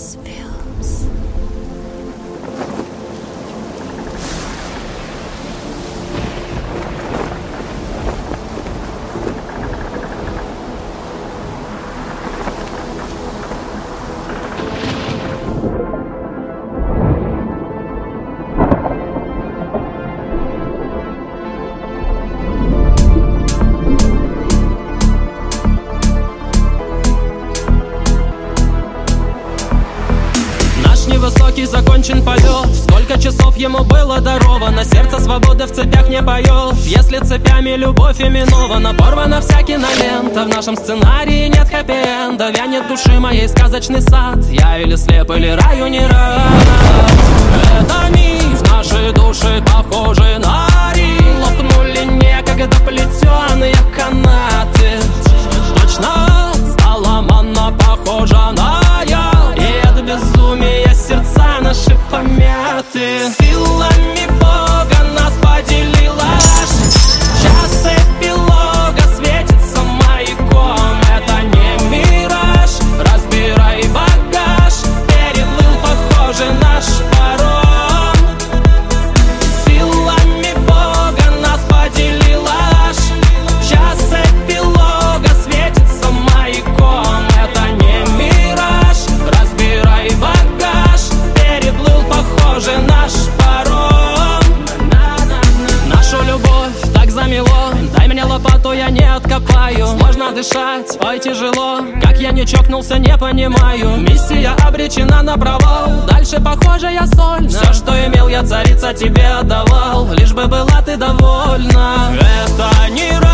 This films. Невысокий закончен полет. Сколько часов ему было даровано. Сердце свободы в цепях не поет. Если цепями любовь именована, порвана вся кинолента. В нашем сценарии нет хэппи-энда. Вянет души моей сказочный сад. Я или слеп, или раю не рад. Это миф, наши души похожи на риф. Лопнули некогда плетеные канаты. Точно стала манна похожа на яд. И от безумия сердца наши помяты. Силами Бога нас поделила. Час эпилога светится маяком. Это не мираж, разбирай багаж. Переплыл похожий наш паром. Силами Бога нас поделила. Час эпилога светится маяком. Это не мираж, разбирай багаж. Переплыл похожий наш паром. Нашу любовь так замело. Дай мне лопату, я не откопаю. Сложно дышать, ой, тяжело. Как я не чокнулся, не понимаю. Миссия обречена на провал. Дальше похоже я соль. Все, что имел, я, царица, тебе отдавал. Лишь бы была ты довольна. Это не